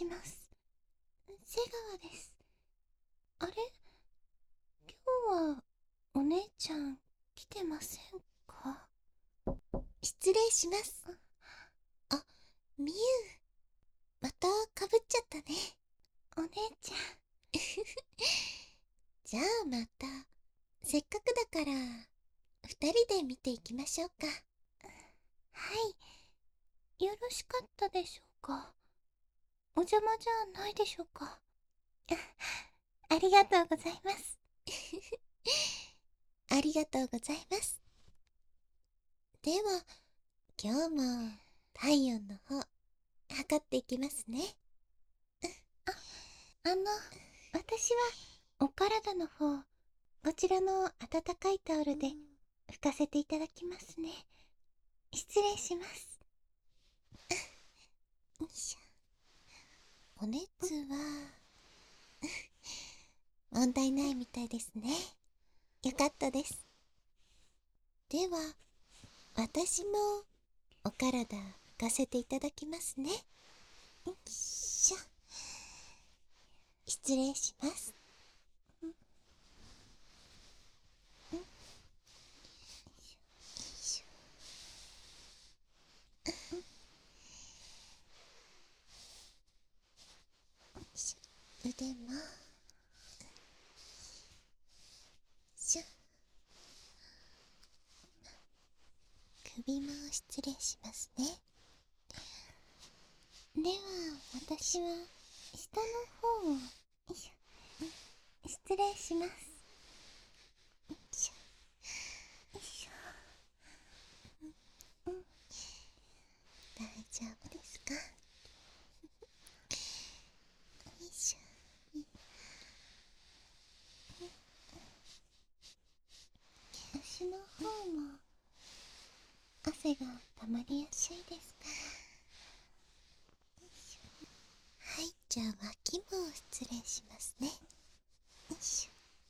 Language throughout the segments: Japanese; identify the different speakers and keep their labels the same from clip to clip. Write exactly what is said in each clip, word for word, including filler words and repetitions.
Speaker 1: します。瀬川です。あれ、今日はお姉ちゃん来てませんか？
Speaker 2: 失礼します。あ、みゆ、またかぶっちゃったね。
Speaker 1: お姉ちゃん。
Speaker 2: じゃあまた、せっかくだから、二人で見ていきましょうか。
Speaker 1: はい、よろしかったでしょうか？お邪魔じゃないでしょうか？ありがとうございます。
Speaker 2: ありがとうございます。では、今日も体温の方、測っていきますね。
Speaker 1: あ、あの、私はお体の方、こちらの温かいタオルで拭かせていただきますね。失礼します。
Speaker 2: よいしょ。お熱は、問題ないみたいですね。よかったです。では、私もお体拭かせていただきますね。よいしょ。失礼します。腕もしょ。首も失礼しますね。
Speaker 1: では、私は下の方を、よいしょ、失礼します。
Speaker 2: よいしょ。
Speaker 1: よいし
Speaker 2: うん、大丈夫ですか？よいしょ。
Speaker 1: ょ、足の方も汗が溜まりやすいですから。
Speaker 2: はい、じゃあ脇も失礼しますね。よいしょ。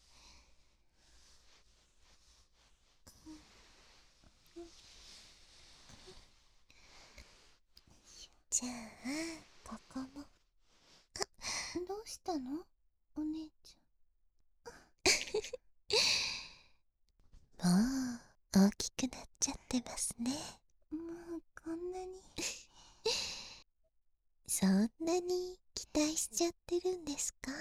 Speaker 2: じゃあここも。
Speaker 1: どうしたの？お姉ち
Speaker 2: もう大きくなっちゃってますね。
Speaker 1: ゃん。もうこんなに。
Speaker 2: そんなに期待しちゃってるんですか？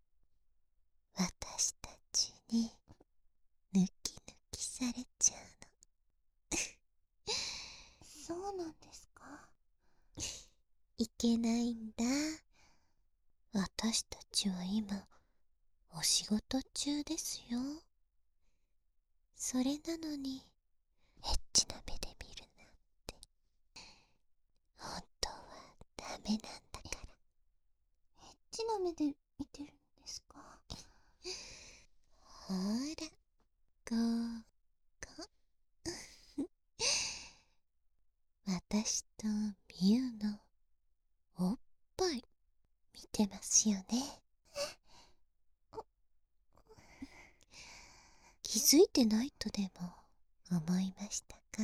Speaker 2: 私たちにヌキヌキされちゃうの。
Speaker 1: そうなんですか？
Speaker 2: いけないんだ。私たちは今お仕事中ですよ。それなのにエッチな目で見るなんて本当はダメなんだから。
Speaker 1: エッチな目で見てるんですか？
Speaker 2: ほら、ここ。私とミユのおっぱい見てますよね。気づいてないとでも思いましたか？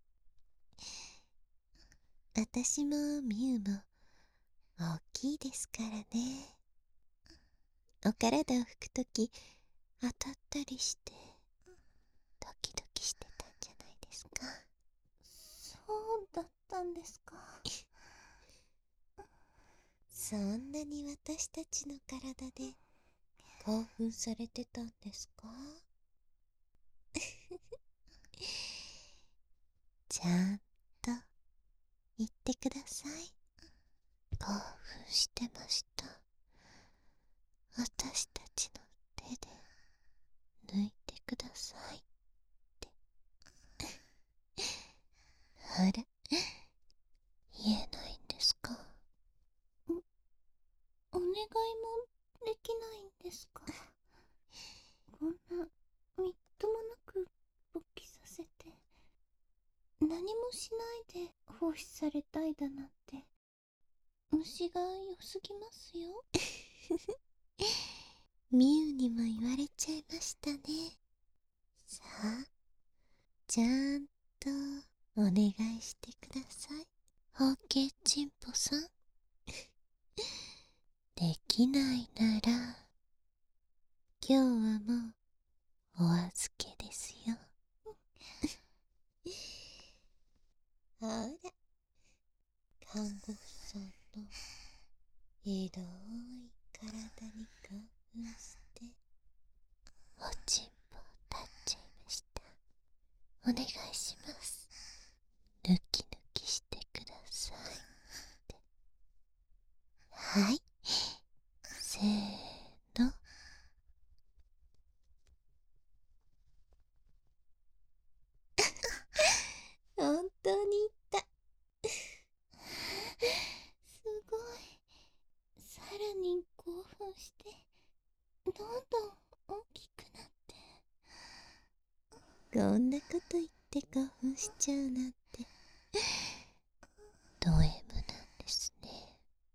Speaker 2: 私もミユも大きいですからね。お体を拭くとき当たったりしてドキドキしてたんじゃないですか？
Speaker 1: そうだったんですか？
Speaker 2: そんなに私たちの体で興奮されてたんですか？ちゃんと言ってください。興奮してました。私たちの手で抜いてくださいって。あら、言えないんですか？
Speaker 1: お願いもできないんですか？こんなみっともなく勃起させて、何もしないで放出されたいだなんて、虫が良すぎますよ。
Speaker 2: ミユにも言われちゃいましたね。さあ、ちゃんとお願いしてください。オーケーチンポさん。 きないなら、今日はもうお預けですよ。ほら、看護婦さんの広い体に興奮しておちんぽを立っちゃいました。お願いします。ぬきぬきしてくださいって。はい、せーの。本当に言った。
Speaker 1: すごい。さらに興奮してどんどん大きくなって。
Speaker 2: こんなこと言って興奮しちゃうなんてド M なんですね。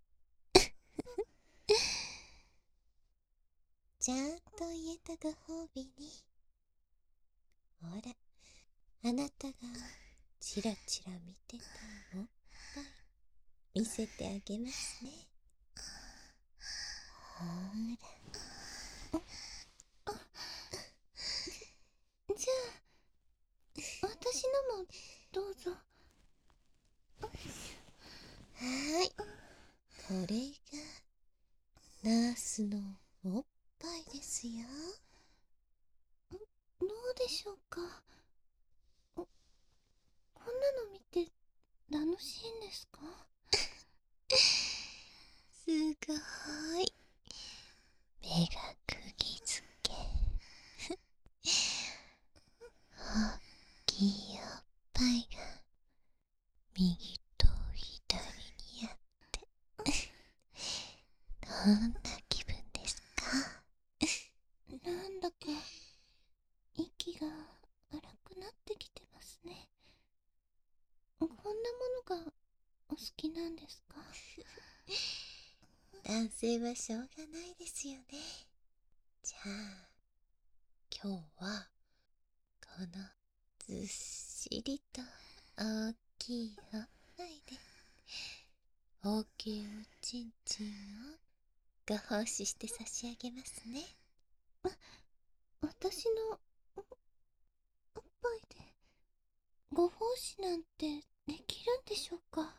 Speaker 2: ちゃんと言えたご褒美に、ほら、あなたがチラチラ見てたおっぱい見せてあげますね。ほら。
Speaker 1: じゃあ私のもどうぞ。
Speaker 2: はーい、これがナースのおっぱいですよ。
Speaker 1: どうでしょうか。こんなの見て楽しいんですか？
Speaker 2: すごーい。目が釘付け。大きいおっぱいが右と左にあってどんな気分ですか？
Speaker 1: なんだか息が荒くなってきてますね。こんなものがお好きなんですか？
Speaker 2: 男性はしょうがないですよね。じゃあ今日はこのずっしりと大きいおっぱいで大きいおちんちんをご奉仕して差し上げますね。
Speaker 1: 私の お, おっぱいでご奉仕なんてできるんでしょうか？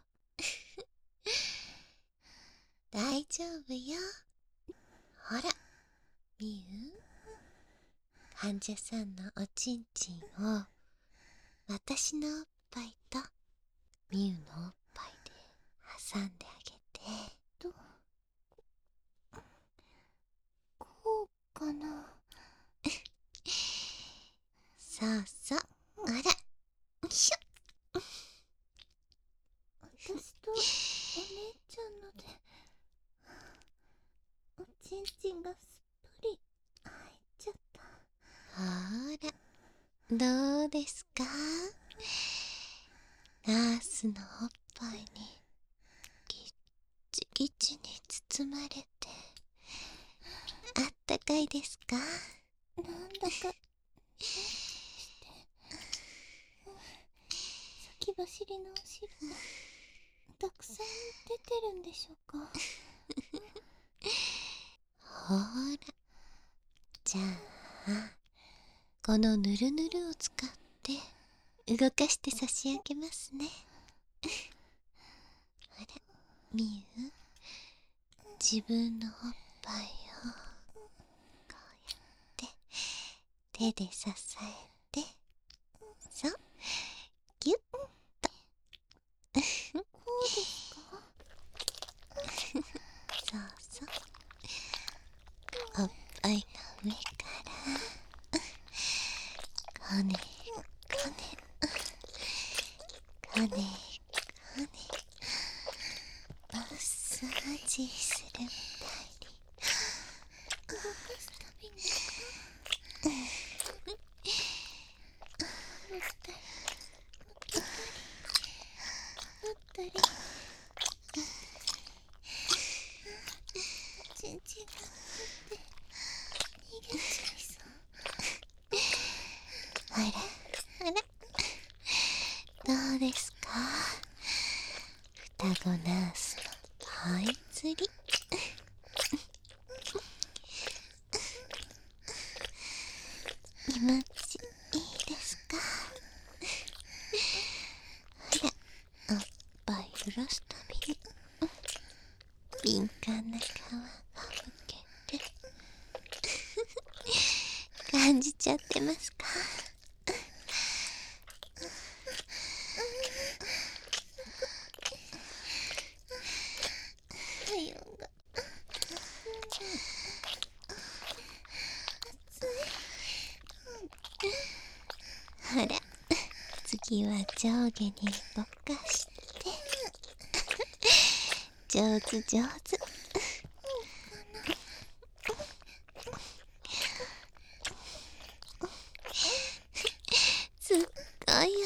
Speaker 2: 大丈夫よ。ほら、みゆ、患者さんのおちんちんを私のおっぱいとみゆのおっぱいで挟んであげて。
Speaker 1: とこうかな。
Speaker 2: そうそう、あら、よいしょ。
Speaker 1: 私とお姉ちゃんのでおちんちんがすっぽり入っちゃった。
Speaker 2: ほら、どうですか？ナースのおっぱいにぎっちぎちに包まれてあったかいですか？
Speaker 1: なんだかして先走りのお汁がたくさん出てるんでしょうか？
Speaker 2: ほら、じゃあこのぬるぬるを使って動かして差し上げますね。ほら、みゆ、自分のおっぱいをこうやって手で支えて、そう、ギュッと。
Speaker 1: こうですか？
Speaker 2: そうそう、おっぱいの上からこねこねこねこねマッサージするみたいに。
Speaker 1: 動かすたびに乗ったり乗ったり乗ったりちんちんが入って逃げちゃいそう。
Speaker 2: あらあら、どうですか？双子ナースのパイ釣り。 気持ちいいですか？ほら、おっぱい揺らすたびに敏感な皮がむけて感じちゃってますか？
Speaker 1: 体温が
Speaker 2: ほら、次は上下にぼかして上手上手。すっごい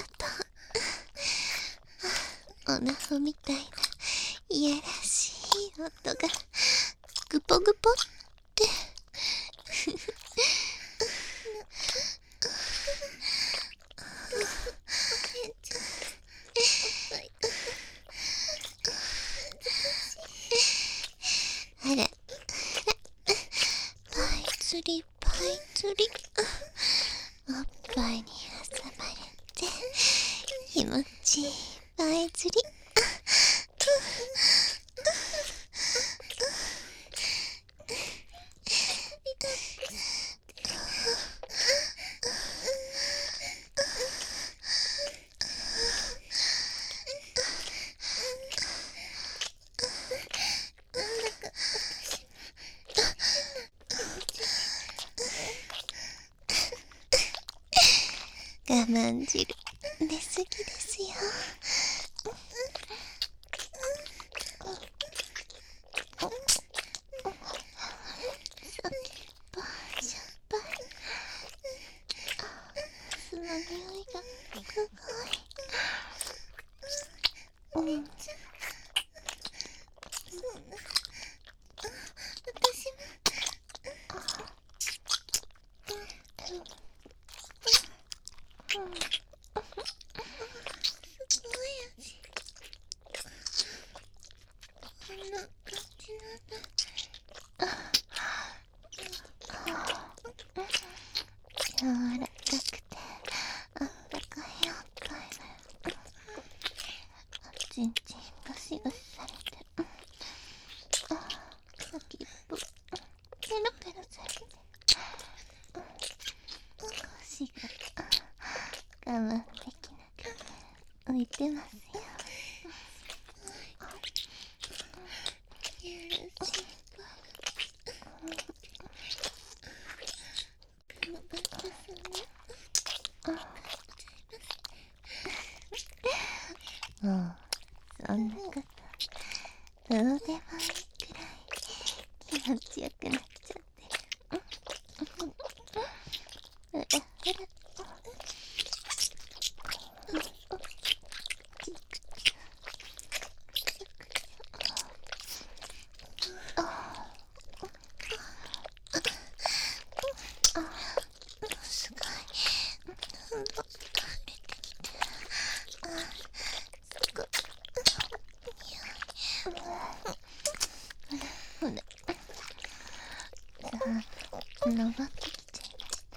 Speaker 2: 音。おなほみたいないやらしい音がグポグポってあら、パイ釣りパイ釣り、おっぱいに挟まれて気持ちいいパイ釣り。我慢汁出すぎですよ。さっぱしょっぱい。酢の匂いがすごい。うん。柔らかくてあったかいおっぱいだよ。ちんちんゴシゴシされてる。先っぽペロペロされてる。腰が我慢できなくて浮いてますよ。もうそんなことどうでもいいくらい気持ちよくなっちゃってる。ほらほら。すごいどんどん出てきて、あすごい匂い。ほらほら、さあ登ってきちゃいました。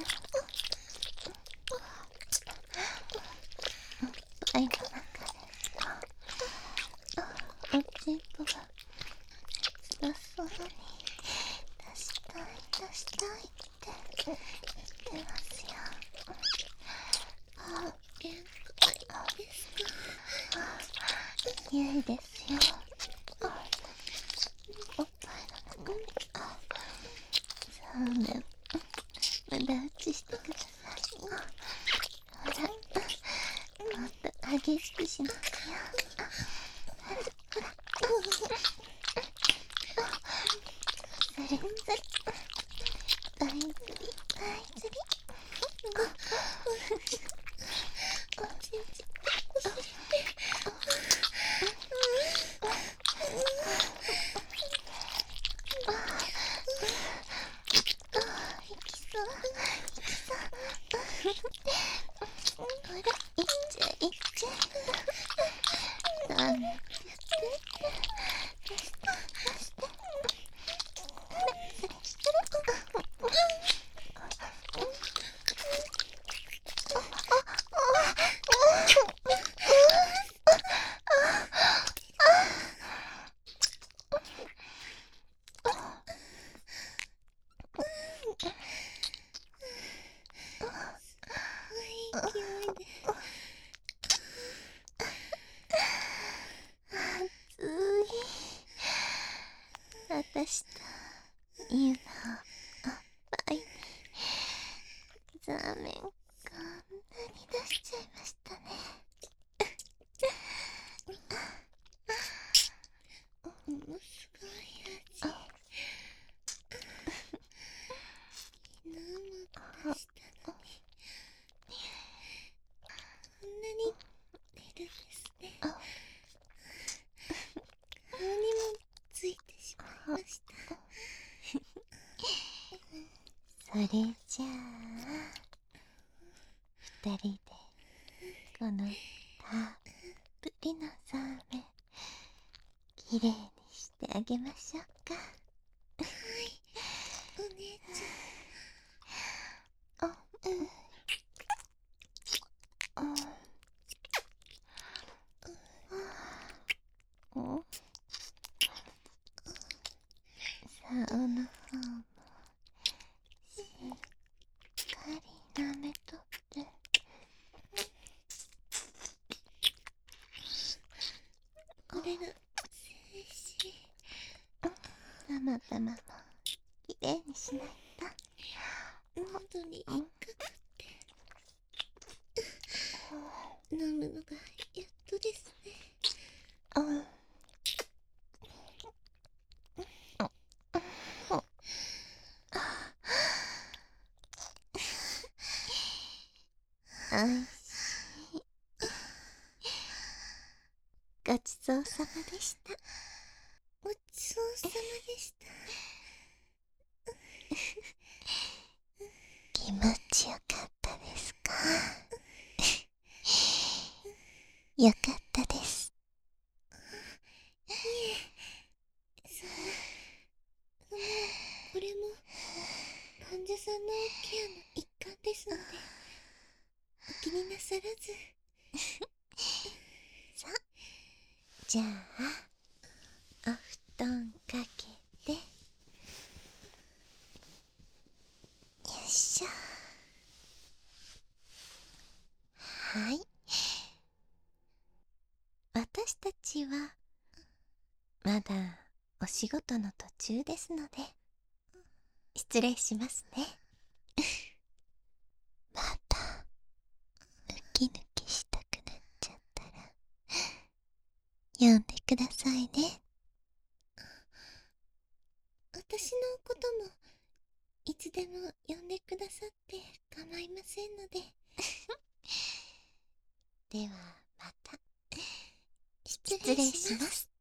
Speaker 2: おっぱいの中ですよ。おちんぽが辛そうに出したい出したいって言ってますよ。あ、限界ですか？匂いですよ。おっぱいの中にそうめん無駄打ちしてください。ほら、もっと激しくしますよ。ほらほら、それそれ、パイ釣りパイ釣り。おちんちんほら、いっちゃいいっちゃい。なんてやって出して出して。ほら、それ
Speaker 1: した湯のおっぱいにザーメンこんなに出しちゃいましたね。ものすごい味。昨日も出したのにこんなに出るんですね。顔にもついてしまいました。それじゃあ二人でこのたっぷりのザーメンきれいにしてあげましょうか。はい、お姉ちゃん。あ、うんうん。竿の方もしっかり舐めとって。これが静止。ママとママもきれいにしないと喉に引っかかって飲むのがやっとですね。あおいしい。ごちそうさまでした。ごちそうさまでした。気持ちよかったですか？よかったです。いえ、そんな、もうこれも患者さんのケアの一環ですので、お気になさらず。さあ、じゃあお布団かけて、よいしょ。はい、私たちはまだお仕事の途中ですので失礼しますね。またムキムキしたくなっちゃったら呼んでくださいね。私のこともいつでも呼んでくださって構いませんので。ではまた失礼します。